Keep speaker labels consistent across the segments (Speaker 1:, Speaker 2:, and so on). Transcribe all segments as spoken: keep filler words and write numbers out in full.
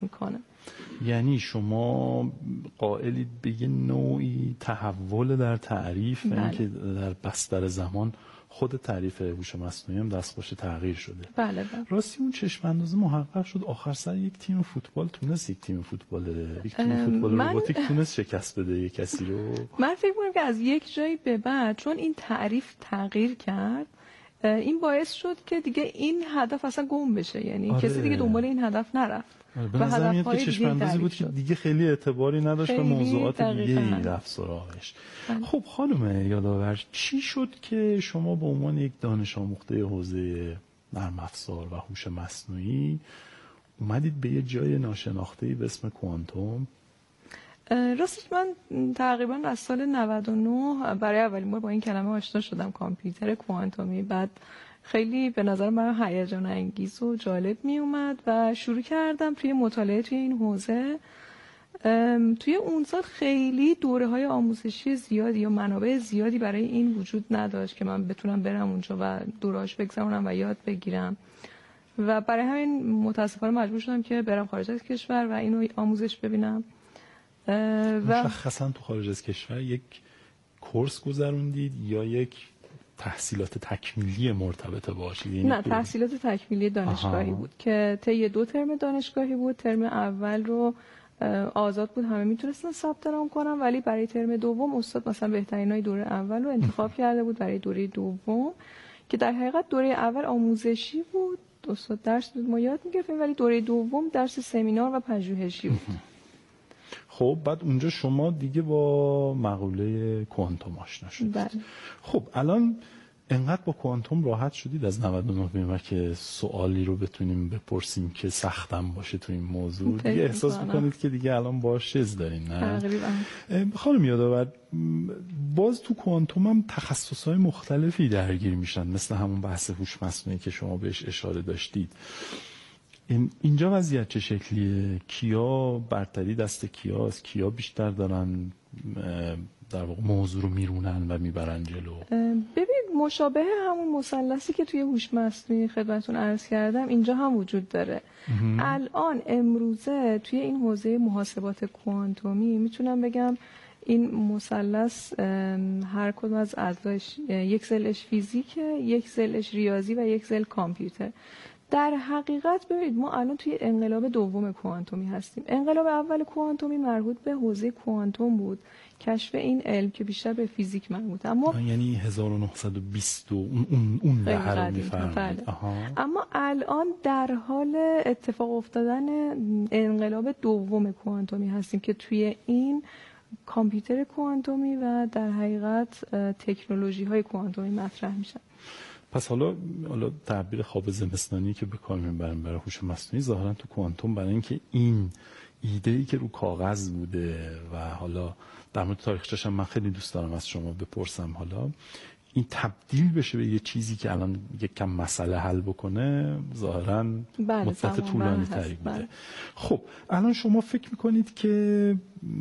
Speaker 1: میکنه.
Speaker 2: یعنی شما قائلید به یه نوعی تحول در تعریف،
Speaker 1: بله.
Speaker 2: اینکه در بستر زمان خود تعریف هوش مصنوعی هم دستخوش تغییر شده.
Speaker 1: بله بله.
Speaker 2: راستی اون چشم اندازه محقق شد آخر سر یک تیم فوتبال تونست یک تیم فوتبال یک تیم فوتبال
Speaker 1: من...
Speaker 2: رباتیک تونست شکست بده یک کسی رو.
Speaker 1: من فکر می‌کنم که از یک جایی به بعد چون این تعریف تغییر کرد، این باعث شد که دیگه این هدف اصلا گم بشه، یعنی
Speaker 2: آره.
Speaker 1: کسی دیگه دنبال این هدف نرفت.
Speaker 2: آره. به نظر میاد که چشم اندازی بود که دیگه خیلی اعتباری نداشت و موضوعات دیگه ای رفت سراغش. خب خانم یادآور، چی شد که شما به عنوان یک دانش آموخته حوزه نرم افزار و هوش مصنوعی اومدید به یه جای ناشناخته‌ای به اسم کوانتوم؟
Speaker 1: راستش من تقریبا از سال نود و نه برای اولین بار با این کلمه آشنا شدم، کامپیوتر کوانتومی. بعد خیلی به نظر من هیجان انگیز و جالب می اومد و شروع کردم توی مطالعه توی این حوزه. توی اون سال خیلی دوره های آموزشی زیادی یا منابع زیادی برای این وجود نداشت که من بتونم برم اونجا و دورهاش بگذرونم و یاد بگیرم و برای همین متاسفانه مجبور شدم که برم خارج از کشور و اینو آموزش ببینم.
Speaker 2: و مشخصا تو خارج از کشور یک کورس گذروندید یا یک تحصیلات تکمیلی مرتبط باشید؟
Speaker 1: نه، تحصیلات تکمیلی دانشگاهی آها. بود که طی دو ترم دانشگاهی بود. ترم اول رو آزاد بود، همه میتونستن ثبت نام کنن، ولی برای ترم دوم استاد مثلا بهترینای دوره اول رو انتخاب کرده بود برای دوره دوم که در حقیقت دوره اول آموزشی بود، استاد درس بود ما یاد میگرفتیم، ولی دوره دوم درس سمینار و پژوهشی بود.
Speaker 2: خب بعد اونجا شما دیگه با مقوله کوانتوم آشنا شدید.
Speaker 1: بله.
Speaker 2: خب الان انقدر با کوانتوم راحت شدید از نود و نه به که سوالی رو بتونیم بپرسیم که سختم باشه تو این موضوع دیگه احساس میکنید که دیگه الان باهاش چیز دارین، نه؟
Speaker 1: تقریبا.
Speaker 2: خانم یادآور، باز تو کوانتوم هم تخصصهای مختلفی درگیر میشن، مثل همون بحث هوش مصنوعی که شما بهش اشاره داشتید. این اینجا وضعیت چه شکلیه؟ کیا برتری دست کیاست؟ کیا بیشتر دارن در واقع موضوع رو میرونن و میبرن جلو؟
Speaker 1: ببینید مشابه همون مثلثی که توی هوش مصنوعی خدمتتون عرض کردم اینجا هم وجود داره. الان امروزه توی این حوزه محاسبات کوانتومی میتونم بگم این مثلث هر کدوم از اعضاش یک ضلعش فیزیکه، یک ضلعش ریاضی و یک ضلع کامپیوتر. در حقیقت ببینید ما الان توی انقلاب دوم کوانتومی هستیم. انقلاب اول کوانتومی مربوط به حوزه کوانتوم بود، کشف این علم که بیشتر به فیزیک مربوط. اما
Speaker 2: یعنی هزار و نهصد و بیست اون اون اون دهه رو می‌فرمایید.
Speaker 1: اما الان در حال اتفاق افتادن انقلاب دوم کوانتومی هستیم که توی این کامپیوتر کوانتومی و در حقیقت تکنولوژی‌های کوانتومی مطرح میشن.
Speaker 2: پس حالا حالا تعبیر خواب زمستانی که به کار میبریم برای هوش مصنوعی ظاهرا تو کوانتوم برای اینکه این ایده‌ای که رو کاغذ بوده و حالا در مورد تاریخچه‌ش هم من خیلی دوست دارم از شما بپرسم، حالا این تبدیل بشه به یه چیزی که الان یک کم مسئله حل بکنه ظاهرا مدت طولانی تری بوده. بله. خب الان شما فکر میکنید که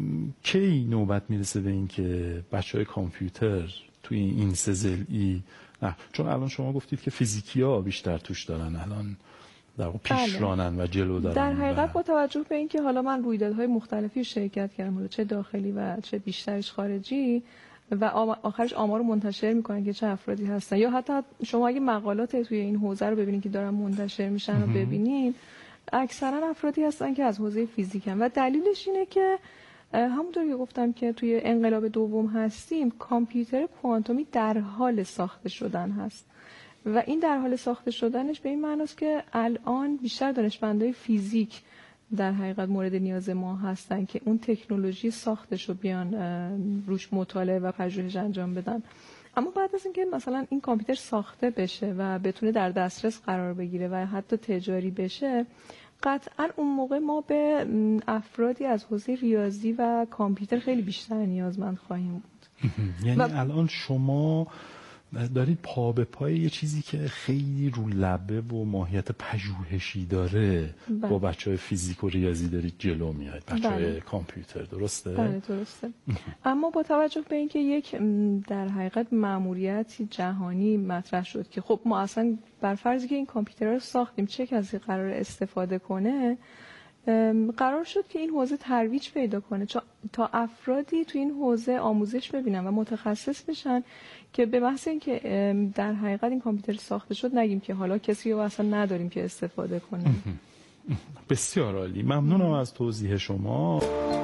Speaker 2: کی نوبت میرسه به این که بچهای کامپیوتر توی این سه ضلعی، نه چون الان شما گفتید که فیزیکیا بیشتر توش دارن الان در واقع پیش رانن و جلو دارن.
Speaker 1: در حقیقت با توجه به اینکه حالا من رویدادهای مختلفی شرکت کردم، حالا چه داخلی و چه بیشترش خارجی، و آخرش آمار رو منتشر میکنن که چه افرادی هستن، یا حتی شما اگه مقالات توی این حوزه رو ببینید که دارن منتشر میشن و ببینید اکثرا افرادی هستن که از حوزه فیزیکن و دلیلش اینه که همونطور که گفتم که توی انقلاب دوم هستیم، کامپیوتر کوانتومی در حال ساخته شدن هست و این در حال ساخته شدنش به این معناست که الان بیشتر دانشمندای فیزیک در حقیقت مورد نیاز ما هستن که اون تکنولوژی ساختش رو بیان روش مطالعه و پژوهش انجام بدن. اما بعد از اینکه مثلا این کامپیوتر ساخته بشه و بتونه در دسترس قرار بگیره و حتی تجاری بشه، قطعا اون موقع ما به افرادی از حوزه ریاضی و کامپیوتر خیلی بیشتر نیازمند خواهیم بود.
Speaker 2: یعنی و... الان شما دارید پا به پای یه چیزی که خیلی رو لبه و ماهیت پژوهشی داره بله. با بچهای فیزیک و ریاضی دارید جلو میاد، بچهای بله. کامپیوتر، درسته؟
Speaker 1: بله درسته. اما با توجه به اینکه یک در حقیقت مأموریتی جهانی مطرح شد که خب ما اصلا بر فرضی که این کامپیوترها رو ساختیم چه کسی قرار استفاده کنه، قرار شد که این حوزه ترویج پیدا کنه تا افرادی تو این حوزه آموزش ببینن و متخصص بشن که به محض اینکه در حقیقت این کامپیوتر ساخته شد نگیم که حالا کسی رو اصلا نداریم که استفاده کنه.
Speaker 2: بسیار عالی، ممنونم از توضیح شما.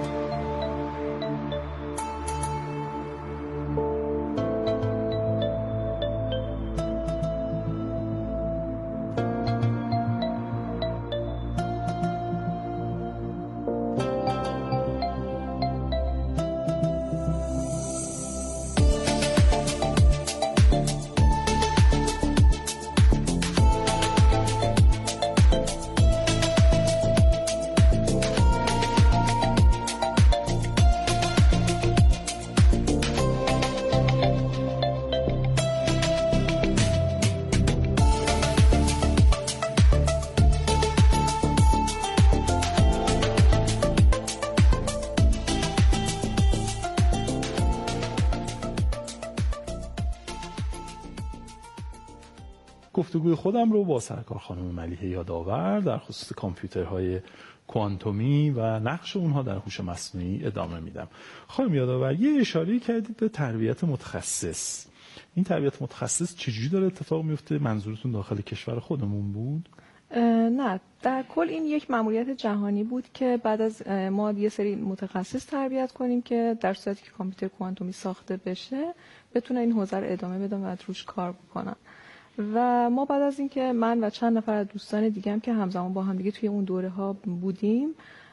Speaker 2: گفتگوی خودم رو با سرکار خانم ملیحه یادآور در خصوص کامپیوترهای کوانتومی و نقش اونها در هوش مصنوعی ادامه میدم. خانم یادآور، یه اشاره کردید به تربیت متخصص. این تربیت متخصص چجوری داره اتفاق میفته؟ منظورتون داخل کشور خودمون بود؟
Speaker 1: نه، در کل این یک ماموریت جهانی بود که بعد از ما یه سری متخصص تربیت کنیم که در صورتی که کامپیوتر کوانتومی ساخته بشه بتونه این حوزه رو ادامه بدن و روش کار بکنن. و ما بعد از اینکه من و چند نفر از دوستان دیگه هم که همزمان با هم دیگه توی اون دوره ها بودیم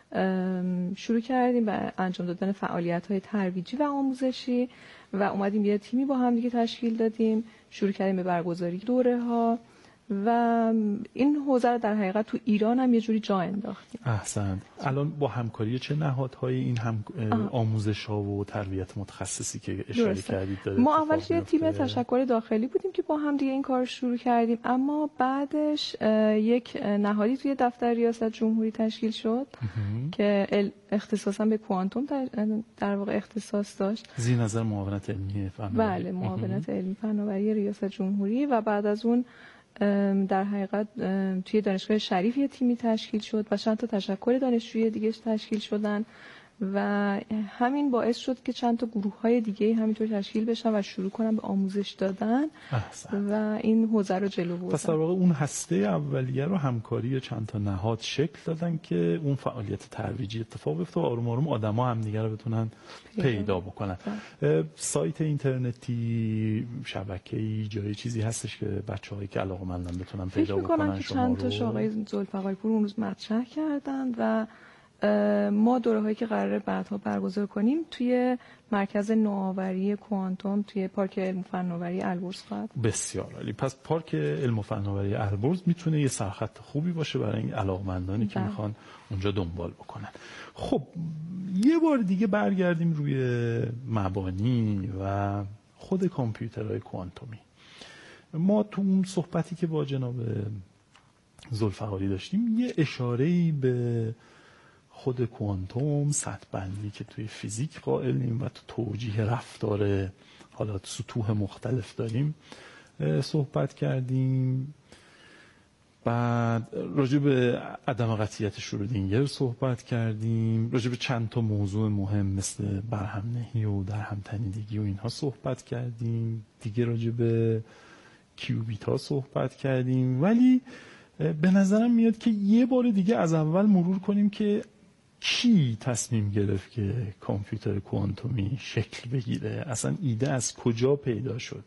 Speaker 1: شروع کردیم به انجام دادن فعالیت های ترویجی و آموزشی و اومدیم یه تیمی با هم دیگه تشکیل دادیم، شروع کردیم به برگزاری دوره ها و این حوزه رو در حقیقت تو ایران هم یه جوری جا انداختیم.
Speaker 2: احسنت. الان با همکاری چه نهادهایی این هم آموزش ها و تربیت متخصصی که اشاره
Speaker 1: درسته.
Speaker 2: کردید داره؟
Speaker 1: ما اول یه تیم تشکر داخلی بودیم که با هم دیگه این کار شروع کردیم، اما بعدش یک نهادی توی دفتر ریاست جمهوری تشکیل شد که اختصاصا به کوانتوم در واقع اختصاص داشت،
Speaker 2: زیر نظر معاونت علمی فناوری.
Speaker 1: بله، معاونت علمی فناوری ریاست جمهوری. و بعد از اون در حقیقت توی دانشگاه شریف یه تیمی تشکیل شد و چند تا تشکل دانشجویی دیگه تشکیل شدن و همین باعث شد که چند تا گروه های دیگه همینطور تشکیل بشن و شروع کنن به آموزش دادن احسن. و این حوزه رو جلو بردن.
Speaker 2: پس در واقع اون هسته اولیه رو همکاری چند تا نهاد شکل دادن که اون فعالیت ترویجی اتفاق بیفته و آروم آروم آدما هم دیگه رو بتونن پیدا, پیدا بکنن. سایت اینترنتی، شبکه‌ای، جای چیزی هستش که بچه‌هایی که علاقه‌مندن بتونن پیدا بکنن
Speaker 1: شما رو؟ چند تا آقای ذوالفقاری پور اون روز مطرح کردن و ما دوره هایی که قراره بعدها برگزار کنیم توی مرکز نوآوری کوانتوم توی پارک علم و فناوری البرز خواهد.
Speaker 2: بسیار عالی. پس پارک علم و فناوری البرز میتونه یه سرخط خوبی باشه برای این علاقمندانی که میخوان اونجا دنبال بکنن. خب یه بار دیگه برگردیم روی مبانی و خود کامپیوترهای کوانتومی. ما تو اون صحبتی که با جناب ذوالفقاری داشتیم یه اشاره‌ای به خود کوانتوم، سطح بندی که توی فیزیک قائلیم و تو توجیه رفتار حالا سطوح مختلف داریم صحبت کردیم. بعد راجع به عدم قطعیت شرودینگر صحبت کردیم، راجع به چند تا موضوع مهم مثل برهم نهی و درهم تنیدگی و اینها صحبت کردیم، دیگه راجع به کیوبیت ها صحبت کردیم. ولی به نظرم میاد که یه بار دیگه از اول مرور کنیم که کی تصمیم گرفت که کامپیوتر کوانتومی شکل بگیره؟ اصلا ایده از کجا پیدا شد؟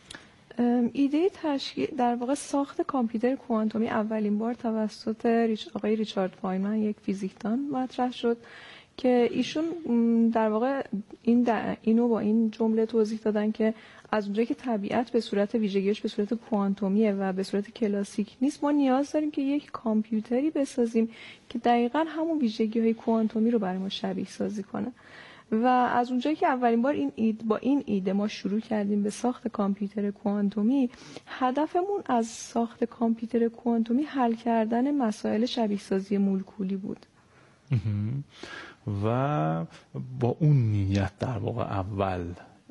Speaker 1: ایده تشکیل در واقع ساخت کامپیوتر کوانتومی اولین بار توسط ریچ... آقای ریچارد فایمن، یک فیزیکدان، مطرح شد که ایشون در واقع این در... اینو با این جمله توضیح دادن که از اونجایی که طبیعت به صورت ویژگیش به صورت کوانتومیه و به صورت کلاسیک نیست، ما نیاز داریم که یک کامپیوتری بسازیم که دقیقاً همون ویژگی‌های کوانتومی رو برای ما شبیه سازی کنه. و از اونجایی که اولین بار این اید با این ایده ما شروع کردیم به ساخت کامپیوتر کوانتومی، هدفمون از ساخت کامپیوتر کوانتومی حل کردن مسائل شبیه سازی مولکولی بود.
Speaker 2: و با اون نیت در واقع اول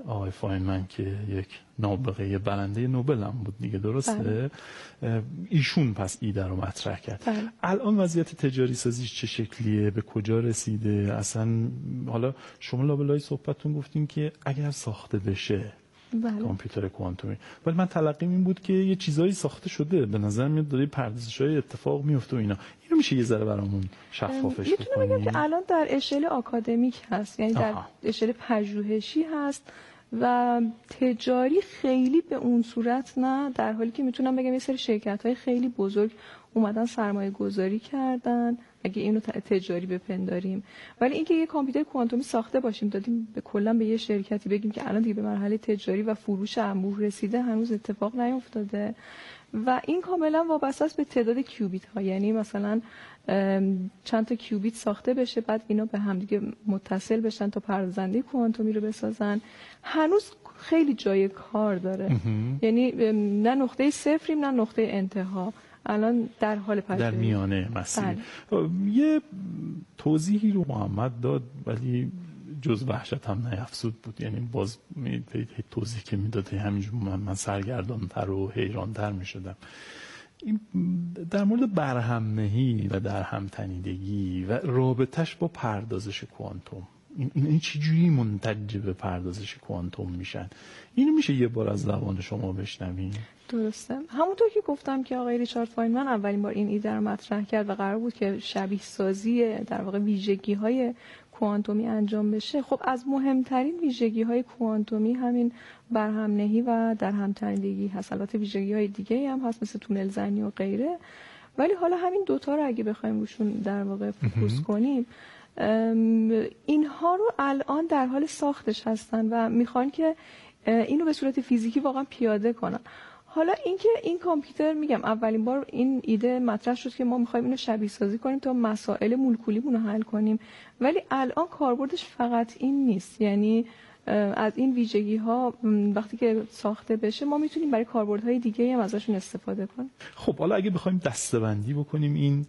Speaker 2: آقای فاینمن که یک نابغه برنده نوبل هم بود دیگه، درسته؟ بله. ایشون پس ایده رو مطرح کرد.
Speaker 1: بله.
Speaker 2: الان وضعیت تجاری سازیش چه شکلیه؟ به کجا رسیده؟ اصلا حالا شما لابلای صحبتتون گفتین که اگر ساخته بشه بله. کامپیوتر کوانتومی، ولی من تلقیم این بود که یه چیزایی ساخته شده، به نظر میاد داره پردازش‌های اتفاق میفته و اینا. اینو میشه یه ذره برامون شفافش بکنید؟
Speaker 1: میتونم بگم که الان در اشل آکادمیک هست، یعنی در اشل پژوهشی هست و تجاری خیلی به اون صورت نه، در حالی که میتونم بگم یه سری شرکت‌های خیلی بزرگ اومدن سرمایه گذاری کردن اگه اینو تجاری بپنداریم. ولی اینکه یه کامپیوتر کوانتومی ساخته باشیم دادیم به کلا به یه شرکتی بگیم که الان دیگه به مرحله تجاری و فروش انبوه رسیده، هنوز اتفاق نیفتاده و این کاملا وابسته است به تعداد کیوبیت ها. یعنی مثلا چند تا کیوبیت ساخته بشه، بعد اینا به هم دیگه متصل بشن تا پردازنده کوانتومی رو بسازن. هنوز خیلی جای کار داره. یعنی نه نقطه صفریم نه نقطه انتها، الان در حال پژوهش
Speaker 2: در میانه مسیر. بله. یه توضیحی رو محمد داد ولی جز وحشت هم نیفزود بود، یعنی باز توضیح که میداده همینجور من, من سرگردانتر و حیرانتر میشدم. این در مورد برهمنهی و در همتنیدگی و رابطش با پردازش کوانتوم، این این چجوری منتج به پردازش کوانتوم میشن؟ اینو میشه یه بار از زبان شما بشنویم؟
Speaker 1: درسته. همونطور که گفتم که آقای ریچارد فاینمن اولین بار این ایده رو مطرح کرد و قرار بود که شبیه سازی در واقع ویژگی های کوانتومی انجام بشه. خب از مهمترین ویژگی های کوانتومی همین برهمنهی و در همتنیدگی هست. البته ویژگی های دیگه هم هست مثل تونل زنی و غیره، ولی حالا همین دوتا رو اگه بخوایم روشون در واقع فوکوس کنیم، اینها رو الان در حال ساختش هستن و میخوان که اینو به صورت فیزیکی واقعا پیاده کنن. حالا اینکه این کامپیوتر، میگم اولین بار این ایده مطرح شد که ما میخوایم اینو شبیه سازی کنیم تا مسائل مولکولیمون رو حل کنیم، ولی الان کاربردش فقط این نیست. یعنی از این ویژگی ها وقتی که ساخته بشه ما میتونیم برای کاربردهای دیگه هم ازشون استفاده کنیم.
Speaker 2: خب حالا اگه بخوایم دسته‌بندی بکنیم این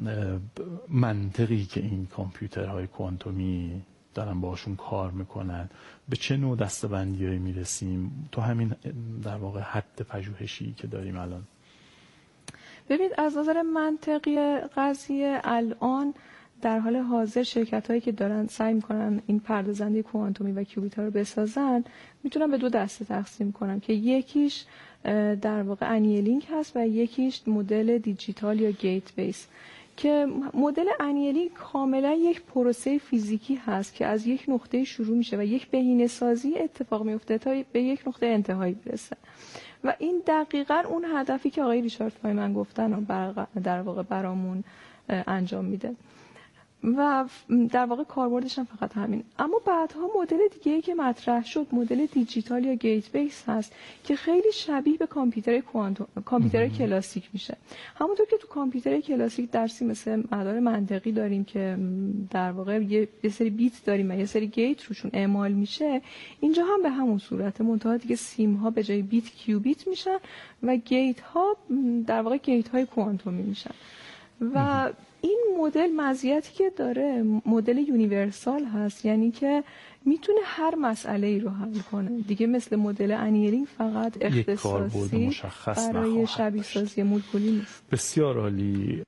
Speaker 2: منطقی که این کامپیوترهای کوانتومی دارن باشون کار میکنن، به چه نوع دسته‌بندی‌هایی میرسیم تو همین در واقع حد پژوهشی که داریم الان؟
Speaker 1: ببینید از نظر منطقی قضیه الان در حال حاضر شرکت‌هایی که دارن سعی میکنن این پردازنده کوانتومی و کیوبیت‌ها رو بسازن میتونن به دو دسته تقسیم کنن که یکیش در واقع انیلینک هست و یکیش مدل دیجیتال یا گیت بیس، که مدل انیلینک کاملا یک پروسه فیزیکی هست که از یک نقطه شروع میشه و یک بهینه‌سازی اتفاق میفته تا به یک نقطه انتهایی برسه و این دقیقاً اون هدفی که آقای ریچارد فاینمن گفتن و در واقع برامون انجام میده و در واقع کاربردش هم فقط همین. اما بعدها مدل دیگه‌ای که مطرح شد مدل دیجیتال یا گیت بیس هست که خیلی شبیه به کامپیوتر کوانتوم کامپیوتر کلاسیک میشه. همونطور که تو کامپیوتر کلاسیک درسی مثل مدار منطقی داریم که در واقع یه سری بیت داریم و یه سری گیت روشون اعمال میشه، اینجا هم به همون صورته، منتها دیگه سیم ها به جای بیت کیوبیت میشن و گیت ها در واقع گیت های کوانتومی میشن و این مدل مزیتی که داره مدل یونیورسال هست، یعنی که میتونه هر مسئله ای رو حل کنه دیگه، مثل مدل انیلینک فقط اختصاصی برای شبیه سازی مولکولی نیست.
Speaker 2: بسیار عالی.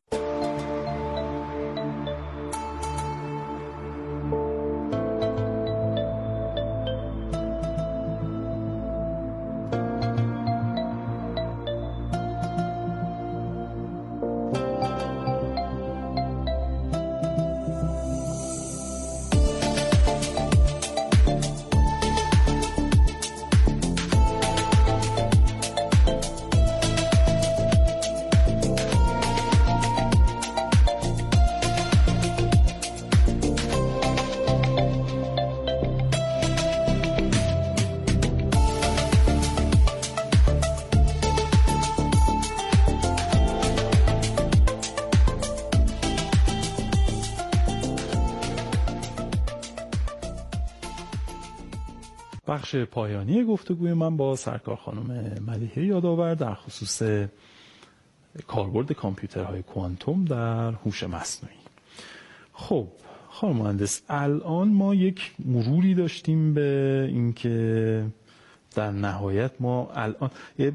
Speaker 2: بخش پایانی گفتگوی من با سرکار خانم ملیحه یادآور در خصوص کاربرد کامپیوترهای کوانتوم در هوش مصنوعی. خب خانم مهندس، الان ما یک مروری داشتیم به اینکه در نهایت ما الان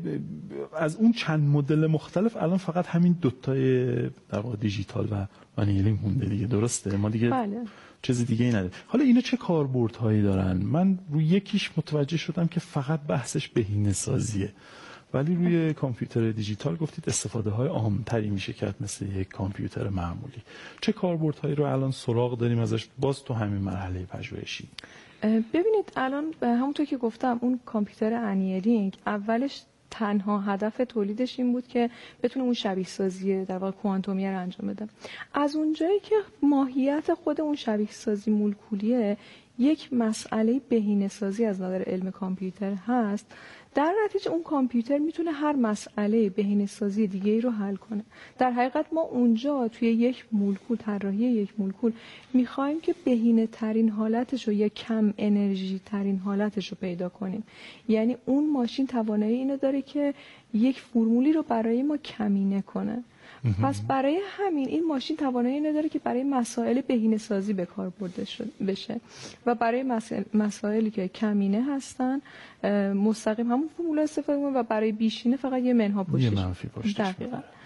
Speaker 2: از اون چند مدل مختلف الان فقط همین دوتای در واقع دیجیتال و آنیلینگ مونده دیگه، درسته؟ ما دیگه
Speaker 1: بله.
Speaker 2: چیز دیگه ای نداره. حالا اینا چه کاربردهایی دارن؟ من روی یکیش متوجه شدم که فقط بحثش بهینه‌سازیه، ولی روی کامپیوتر دیجیتال گفتید استفاده های عامتری میشه کرد مثل یک کامپیوتر معمولی. چه کاربردهایی رو الان سراغ داریم ازش باز تو همین مرحله پژوهشی؟
Speaker 1: ببینید الان همونطور که گفتم اون کامپیوتر انیلینگ اولش تنها هدف تولیدش این بود که بتونه اون شبیه سازی در واقع کوانتومی رو انجام بده. از اونجایی که ماهیت خود اون شبیه سازی مولکولیه یک مسئله بهینه‌سازی از نظر علم کامپیوتر هست، در نتیجه اون کامپیوتر میتونه هر مسئله بهینه‌سازی دیگه ای رو حل کنه. در حقیقت ما اونجا توی یک مولکول، طراحی یک مولکول، میخوایم که بهینه ترین حالتش رو یا کم انرژی ترین حالتش رو پیدا کنیم. یعنی اون ماشین توانایی اینو داره که یک فرمولی رو برای ما کمینه کنه. پس برای همین این ماشین توانایی نداره که برای مسائل بهینه‌سازی به کار برده بشه و برای مسائل مسائلی که کمینه هستن مستقیم همون فرمول استفاده کنه و برای بیشینه فقط یه منها پشتش،
Speaker 2: یه منفی پشتش.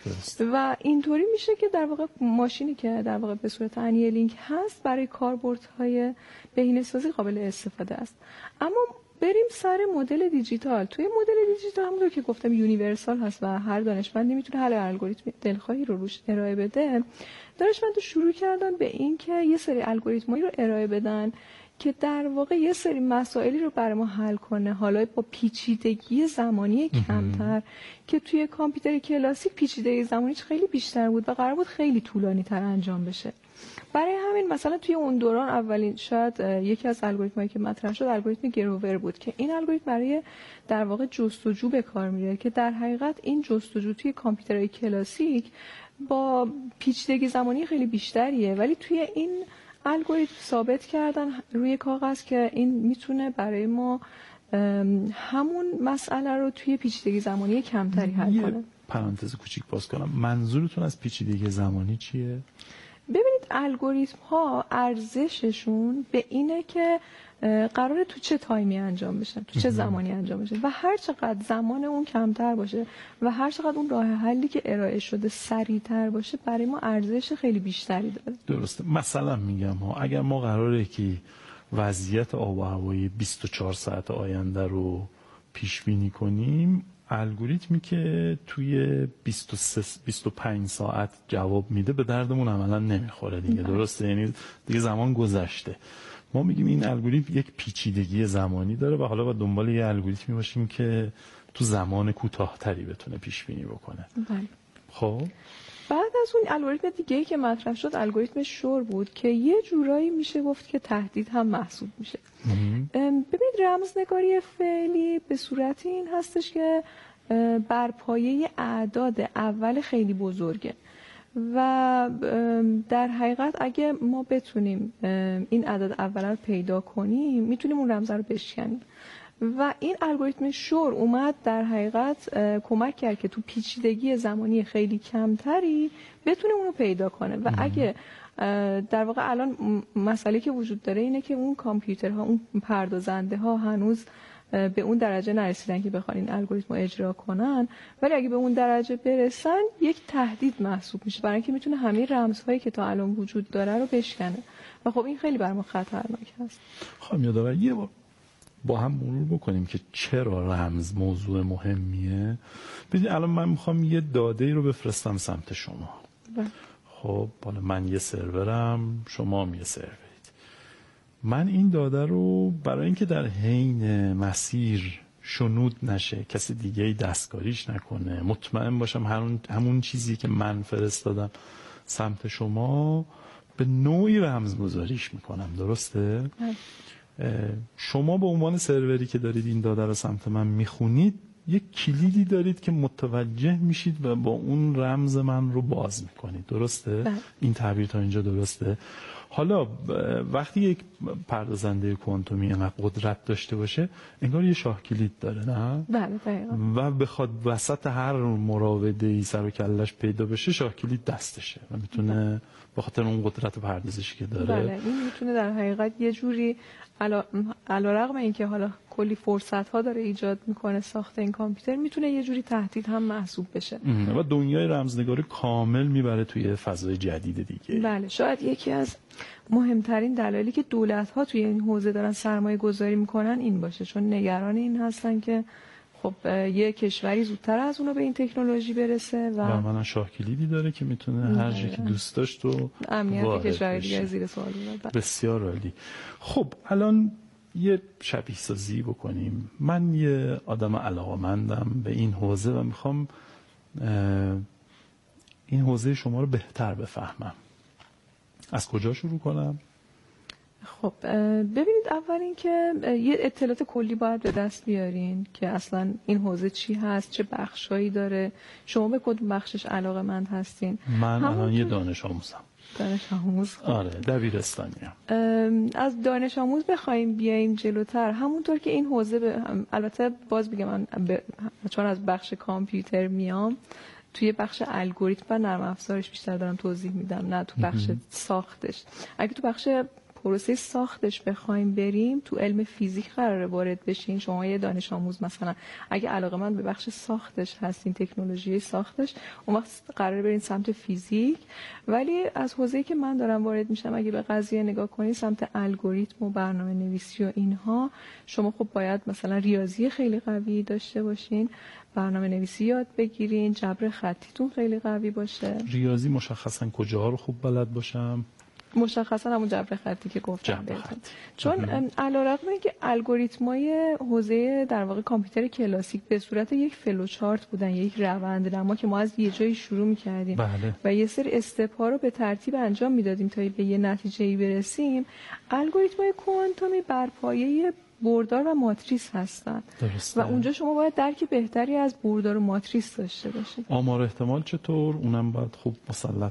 Speaker 1: و اینطوری میشه که در واقع ماشینی که در واقع به صورت انیلینگ هست برای کاربردهای بهینه‌سازی قابل استفاده است. اما بریم سر مدل دیجیتال. توی مدل دیجیتال همونطور که گفتم یونیورسال هست و هر دانشمندی میتونه حل الگوریتم دلخواهی رو روش ارائه بده. دانشمندا شروع کردن به این که یه سری الگوریتمایی رو ارائه بدن که در واقع یه سری مسائلی رو برای ما حل کنه، حالا با پیچیدگی زمانی کمتر که توی کامپیوتر کلاسیک پیچیدگی زمانیش خیلی بیشتر بود و قرار بود خیلی طولانی تر انجام بشه. برای همین مثلا توی اون دوران اولین شاید یکی از الگوریتمایی که مطرح شد الگوریتم گروور بود که این الگوریتم برای در واقع جستجو به کار میره که در حقیقت این جستجو توی کامپیوترهای کلاسیک با پیچیدگی زمانی خیلی بیشتریه، ولی توی این الگوریتم ثابت کردن روی کاغذ که این میتونه برای ما همون مسئله رو توی پیچیدگی زمانی کمتری حل کنه.
Speaker 2: پرانتز کوچیک باز کنم، منظورتون از پیچیدگی زمانی چیه؟
Speaker 1: ببینید الگوریتم ها ارزششون به اینه که قراره تو چه تایمی انجام بشه، تو چه زمانی انجام بشه و هر چقدر زمان اون کمتر باشه و هر چقدر اون راه حلی که ارائه شده سریعتر باشه برای ما ارزش خیلی بیشتری داره.
Speaker 2: درسته. مثلا میگم ها اگر ما قراره که وضعیت آب و هوایی بیست و چهار ساعت آینده رو پیش بینی کنیم، الگوریتمی که توی بیست و سه بیست و پنج ساعت جواب میده به دردمون عملا نمیخوره دیگه. درسته؟ یعنی دیگه زمان گذشته. ما میگیم این الگوریتم یک پیچیدگی زمانی داره و حالا با دنبال یه الگوریتمی باشیم که تو زمان کوتاه‌تری بتونه پیش بینی بکنه.
Speaker 1: بله.
Speaker 2: خب
Speaker 1: بعد از اون الگوریتم دیگه‌ای که مطرح شد الگوریتم شور بود که یه جورایی میشه گفت که تهدید هم محسوب میشه. ببینید رمزنگاری فعلی به صورت این هستش که بر پایه اعداد اول خیلی بزرگه و در حقیقت اگه ما بتونیم این اعداد اول رو پیدا کنیم میتونیم اون رمز رو بشکنیم و این الگوریتم شور اومد در حقیقت کمک کرد که تو پیچیدگی زمانی خیلی کمتری بتونه اونو پیدا کنه و اگه در واقع الان مسئله که وجود داره اینه که اون کامپیوترها، اون پردازنده ها هنوز به اون درجه نرسیدن که بخوان این الگوریتم رو اجرا کنن، ولی اگه به اون درجه برسن یک تهدید محسوب میشه برای اینکه میتونه همه رمزهایی که تا الان وجود داره رو بشکنه و خب این خیلی برای ما خطرناک هست.
Speaker 2: خب یادآور یه بار با هم مرور بکنیم که چرا رمز موضوع مهمیه. ببینید الان من میخوام یه داده رو بفرستم سمت شما.
Speaker 1: بله.
Speaker 2: خب حالا من یه سرورم، شما هم یه سرورید. من این داده رو برای اینکه در حین مسیر شنود نشه، کسی دیگه ای دستکاریش نکنه، مطمئن باشم همون همون چیزی که من فرستادم سمت شما به نوعی رمزگذاریش میکنم. درسته؟
Speaker 1: بله.
Speaker 2: شما به عنوان سروری که دارید این داده رو سمت من میخونید یک کلیدی دارید که متوجه میشید و با اون رمز من رو باز میکنید. درسته؟
Speaker 1: بله.
Speaker 2: این تعبیر تا اینجا درسته؟ حالا وقتی یک پردازنده کوانتومی اینقدر قدرت داشته باشه انگار یه شاه کلید داره، نه؟
Speaker 1: بله دقیقاً.
Speaker 2: و بخواد وسط هر مراوده‌ای سر و کله‌اش پیدا بشه شاه کلید دستشه و میتونه به خاطر اون قدرت پردازشی که داره.
Speaker 1: بله این میتونه در حقیقت یه جوری علا علیرغم اینکه حالا کلی فرصت ها داره ایجاد میکنه ساخت این کامپیوتر، میتونه یه جوری تهدید هم محسوب بشه
Speaker 2: و دنیای رمزنگاری کامل میبره توی فضای جدید دیگه.
Speaker 1: بله شاید یکی از مهمترین دلایلی که دولت ها توی این حوزه دارن سرمایه گذاری میکنن این باشه، چون نگران این هستن که خب یه کشوری زودتر از اونو به این تکنولوژی برسه و
Speaker 2: و منم شاه کلیدی داره که میتونه هر جایی که دوست داشت و
Speaker 1: امنیت کشور دیگه زیر سوال ببره.
Speaker 2: بسیار عالی. خب الان یه شبیه سازی بکنیم. من یه آدم علاقه‌مندم به این حوزه و میخوام این حوزه شما رو بهتر بفهمم. از کجا شروع کنم؟
Speaker 1: خب ببینید اول اینکه یه اطلاعات کلی باید به دست بیارین که اصلا این حوزه چی هست، چه بخشایی داره، شما به کدوم بخشش علاقه‌مند هستین.
Speaker 2: من الان یه دانش آموزم.
Speaker 1: دانش آموز؟
Speaker 2: آره دبیرستانیم.
Speaker 1: از دانش آموز بخوایم بیایم جلوتر، همونطور که این حوزه به البته باز بگم من ب... چون از بخش کامپیوتر میام توی بخش الگوریتم و نرم افزارش بیشتر دارم توضیح میدم، نه تو بخش ساختش. اگه تو بخش پروسه ساختش بخوایم بریم، تو علم فیزیک قراره وارد بشین شما یه دانش آموز مثلا اگه علاقه‌مند به بخش ساختش هستین، تکنولوژی ساختش، اون وقت قراره برین سمت فیزیک. ولی از حوزه‌ای که من دارم وارد میشم اگه به قضیه نگاه کنید سمت الگوریتم و برنامه نویسی و اینها، شما خب باید مثلا ریاضی خیلی قوی داشته باشین، برنامه نویسی یاد بگیرین، جبر خطیتون خیلی قوی باشه.
Speaker 2: ریاضی مشخصا کجاها رو خوب بلد باشم؟
Speaker 1: مشخصا همون جبر خطی که گفتم بهتون، چون علیرغم اینکه الگوریتم‌های حوزه در واقع کامپیوتر کلاسیک به صورت یک فلوچارت بودن، یک روندنما که ما از یه جایی شروع می‌کردیم
Speaker 2: بله.
Speaker 1: و یه سری استپ‌ها رو به ترتیب انجام میدادیم تا به یه نتیجه‌ای برسیم، الگوریتم‌های کوانتومی بر پایه بردار و ماتریس هستن.
Speaker 2: درسته.
Speaker 1: و اونجا شما باید درک بهتری از بردار و ماتریس داشته باشید.
Speaker 2: آمار احتمال چطور؟ اونم باید خوب مسلط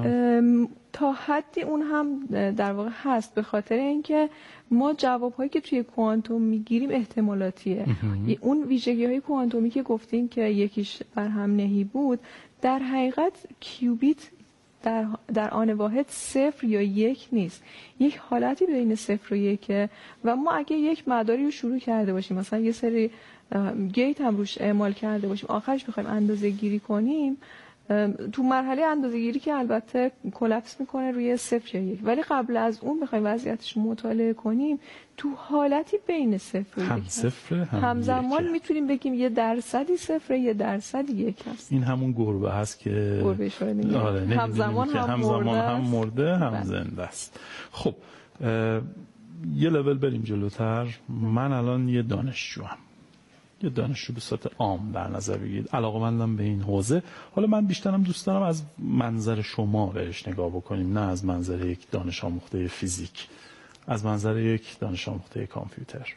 Speaker 2: باشم.
Speaker 1: تا حدی اون هم در واقع هست، به خاطر اینکه ما جوابهایی که توی کوانتوم میگیریم احتمالاتیه. اون ویژگی‌های کوانتومی که گفتین که یکیش بر هم نهی بود، در حقیقت کیوبیت در در آن واحد صفر یا یک نیست، یک حالتی بین صفر و یکه و ما اگه یک مداری رو شروع کرده باشیم، مثلا یه سری گیت هم روش اعمال کرده باشیم، آخرش بخوایم اندازه گیری کنیم، تو مرحله اندازه گیری که البته کلاپس میکنه روی صفر یا یک، ولی قبل از اون بخوایم وضعیتش مطالعه کنیم تو حالتی بین صفر و یک
Speaker 2: هم صفر هم
Speaker 1: همزمان
Speaker 2: یکه.
Speaker 1: میتونیم بگیم یه درصدی صفر یه درصدی یک هست.
Speaker 2: این همون گربه هست که
Speaker 1: گربه شده
Speaker 2: آره
Speaker 1: همزمان
Speaker 2: هم
Speaker 1: هم
Speaker 2: همزمان
Speaker 1: مرده
Speaker 2: هم مرده هم
Speaker 1: بله.
Speaker 2: زنده است. خب یه لول بریم جلوتر. من الان یه دانشجوام، یه دانشجو به صورت عام در نظر بگیرید، علاقه‌مندم به این حوزه. حالا من بیشترم دوست دارم از منظر شما بهش نگاه بکنیم، نه از منظر یک دانش آموخته فیزیک، از منظر یک دانش آموخته کامپیوتر.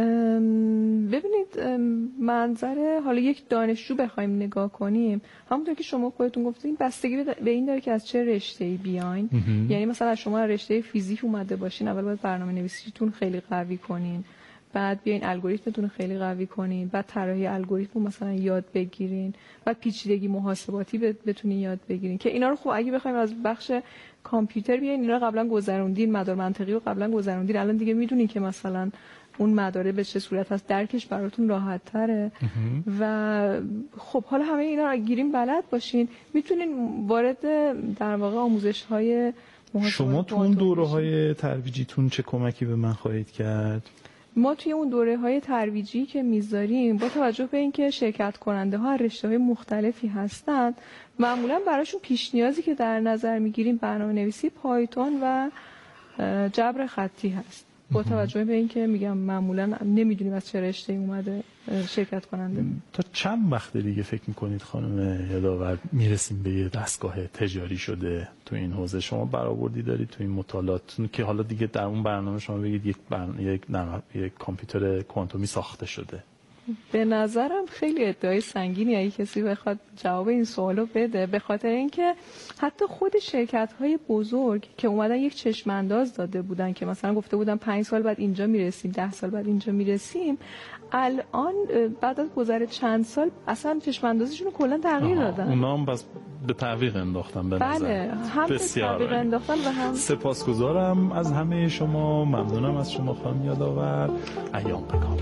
Speaker 1: ببینید منظر حالا یک دانشجو بخوایم نگاه کنیم، همونطور که شما خودتون گفتین بستگی به این داره که از چه رشته‌ای بیاین. یعنی مثلا شما رشته فیزیک اومده باشین، اول باید برنامه نویسیتون خیلی قوی کنین، بعد بیاین الگوریتمتون خیلی قوی کنین، بعد طراحی الگوریتم مثلا یاد بگیرین، بعد پیچیدگی محاسباتی بتونین یاد بگیرین که اینا رو خب اگه بخوایم از بخش کامپیوتر بیاین اینا رو قبلا گذروندین، مدار منطقی رو قبلا گذروندین، الان دیگه میدونین که مثلا اون مداره به چه صورت هست، درکش براتون راحت تره و خب حالا همه اینا رو گیریم بلد باشین، میتونین وارد در واقع آموزش های
Speaker 2: شما تو اون دوره های ترویجیتون چه کمکی به من خواهید کرد؟
Speaker 1: ما توی اون دوره های ترویجی که میذاریم با توجه به اینکه شرکت کننده ها رشته های مختلفی هستند، معمولا براشون پیش نیازی که در نظر میگیریم برنامه نویسی پایتون و جبر خطی هست. با توجه به اینکه میگم معمولا نمیدونیم از چه رشته‌ای اومده شرکت کننده.
Speaker 2: تا چند وقت دیگه فکر میکنید خانم یداور میرسیم به یه دستگاه تجاری شده تو این حوزه؟ شما برآوردی دارید تو این مطالعاتتون که حالا دیگه در اون برنامه شما بگید یک برنامه یک, یک کامپیوتر کوانتومی ساخته شده؟
Speaker 1: به نظرم خیلی ادعای سنگینی اگه کسی بخواد جواب این سوالو بده، به خاطر اینکه حتی خود شرکت‌های بزرگ که اومدن یک چشم انداز داده بودن که مثلا گفته بودن پنج سال بعد اینجا میرسیم، ده سال بعد اینجا میرسیم، الان بعد از گذر چند سال اصلا چشم اندازشون رو کلا تغییر دادن.
Speaker 2: اونا هم بس به تعویق انداختن به نظر.
Speaker 1: بله، هم به تعویق انداختن و هم.
Speaker 2: سپاسگزارم از همه شما، ممنونم از شما خانم یادآور. ایام بکام.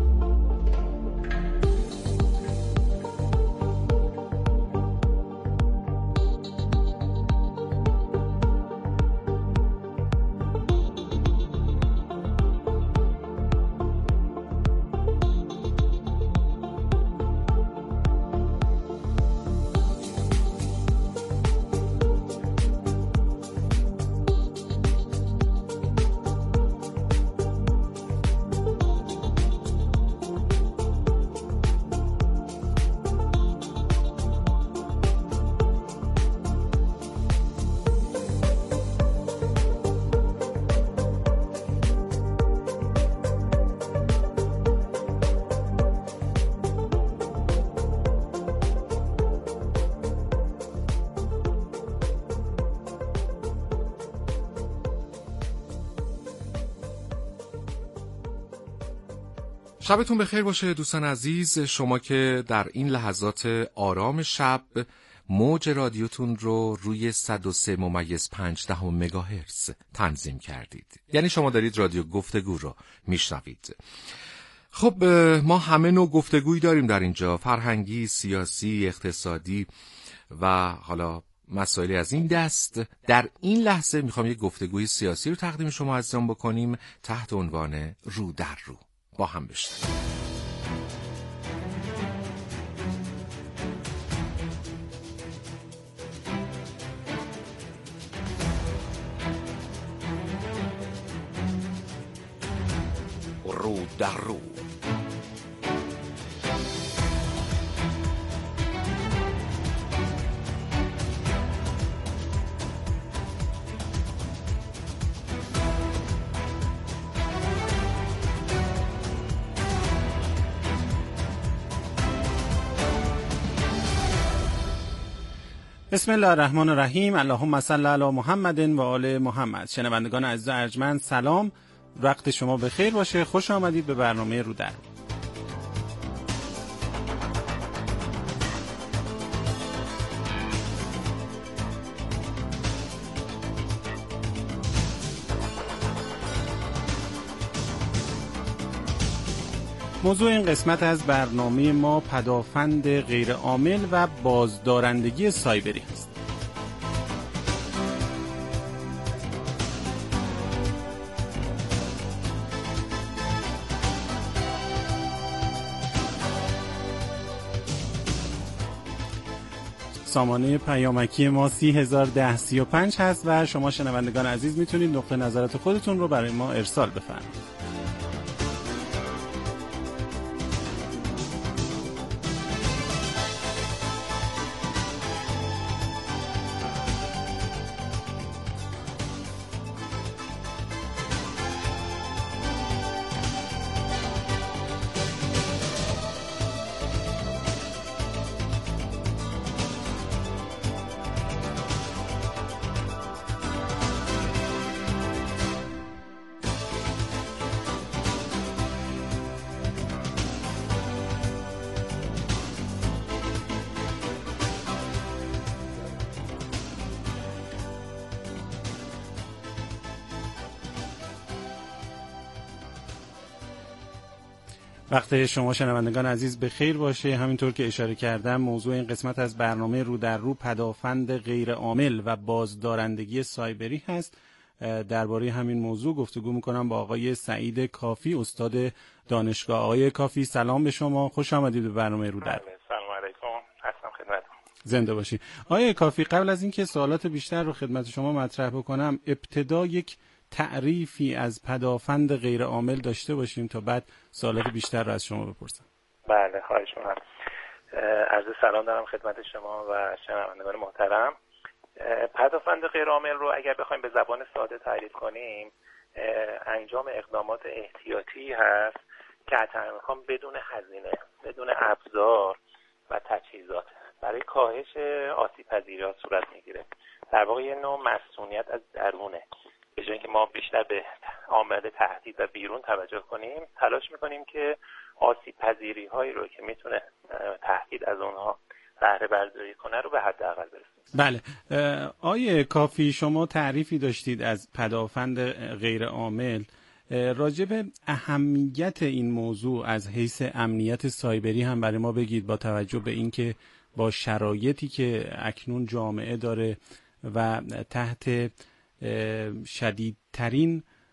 Speaker 3: شبتون بخیر باشه دوستان عزیز، شما که در این لحظات آرام شب موج رادیوتون رو روی صد و سه ممیز پنج دهم مگاهرتز تنظیم کردید، یعنی شما دارید رادیو گفتگو رو میشنوید. خب ما همه نوع گفتگویی داریم در اینجا، فرهنگی، سیاسی، اقتصادی و حالا مسائلی از این دست. در این لحظه میخوام یک گفتگوی سیاسی رو تقدیم شما عزیزان بکنیم تحت عنوان رو در رو. با هم بشنویم. رو در رو.
Speaker 4: بسم الله الرحمن الرحیم. اللهم صل علی محمد و آل محمد. شنوندگان عزیز ارجمند سلام، وقت شما بخیر باشه. خوش آمدید به برنامه رو در رو. موضوع این قسمت از برنامه ما پدافند غیرعامل و بازدارندگی سایبری است. سامانه پیامکی ما سی هزار ده سی و پنج هست و شما شنوندگان عزیز میتونید نقطه نظرات خودتون رو برای ما ارسال بفرمایید. وقت شما شنوندگان عزیز به خیر باشه. همینطور که اشاره کردم موضوع این قسمت از برنامه رو در رو پدافند غیرعامل و بازدارندگی سایبری هست. درباره همین موضوع گفتگو میکنم با آقای سعید کافی، استاد دانشگاه. آقای کافی سلام به شما، خوش آمدید به برنامه رو در رو.
Speaker 5: سلام علیکم، هستم خدمتتون.
Speaker 4: زنده باشی. آقای کافی، قبل از اینکه سوالات بیشتر رو خدمت شما مطرح بکنم، ابتدا یک تعریفی از پدافند غیرعامل داشته باشیم تا بعد سوالات بیشتر رو از شما بپرسم.
Speaker 5: بله، خواهش می‌کنم. عرض سلام دارم خدمت شما و شنوندگان محترم. پدافند غیرعامل رو اگر بخوایم به زبان ساده تعریف کنیم، انجام اقدامات احتیاطی هست که اتمی میخوام بدون هزینه، بدون ابزار و تجهیزات برای کاهش آسیب پذیری ها صورت میگیره. در واقع یه نوع مسئولیت از درونه. به جای اینکه ما بیشتر به عامل تهدید و بیرون توجه کنیم، تلاش میکنیم که آسیب پذیری هایی رو که میتونه تهدید از اونها بهره برداری کنه رو به حداقل برسونیم.
Speaker 4: بله. آیه کافی، شما تعریفی داشتید از پدافند غیر عامل. راجع به اهمیت این موضوع از حیث امنیت سایبری هم برای ما بگید، با توجه به اینکه با شرایطی که اکنون جامعه داره و تحت شدیدترین